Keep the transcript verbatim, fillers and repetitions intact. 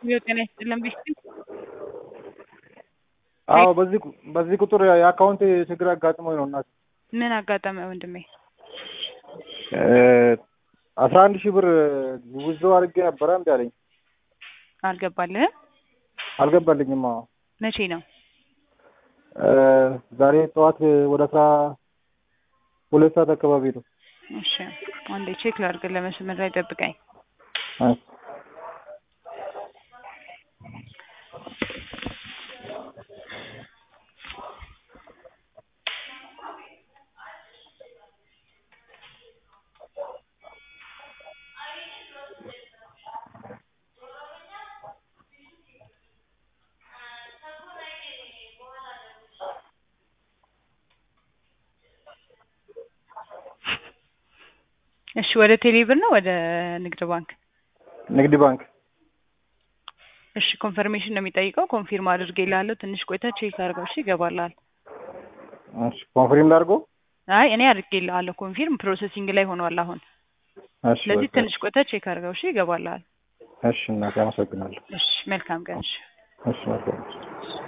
የጤና ይስጥልን ቢስቲ አዎ በዚህ በዚህ ቁጥር የአካውንት ችግር አጋጥሞኝ ነው እናት። ምን አጋጠመ ወንድሜ? አስራ አንድ ሺህ ብር ውዝው አድርጌ ነበር እንዴ አለኝ። አልገባልህም? አልገባልኝም። አዎ መቼ ነው? ዛሬ ጠዋት ወደ አስራ ሁለት ሰዓት አካባቢ ነው። እሺ አንዴ ቼክ ላድርግ። ለመስመር ላይ ጠብቀኝ። አይ እሺ ወደ ቴሌብር ነው ወደ ንግድ ባንክ? ንግድ ባንክ። እሺ ኮንፈርሜሽን ነው የሚጠይቀው። ኮንፊርም አድርጌልሃለሁ። ትንሽ ቆይተህ ቼክ አድርገው። እሺ ይገባልሃል። እሺ ኮንፊርም ላድርገው? አይ እኔ አድርጌልሃለሁ። ኮንፊርም ፕሮሰሲንግ ላይ ሆኗል አሁን። እሺ ስለዚህ ትንሽ ቆይተህ ቼክ አድርገው። እሺ ይገባልሃል። እሺ እናቴ አመሰግናለሁ። እሺ መልካም ቀን። እሺ እሺ መልካም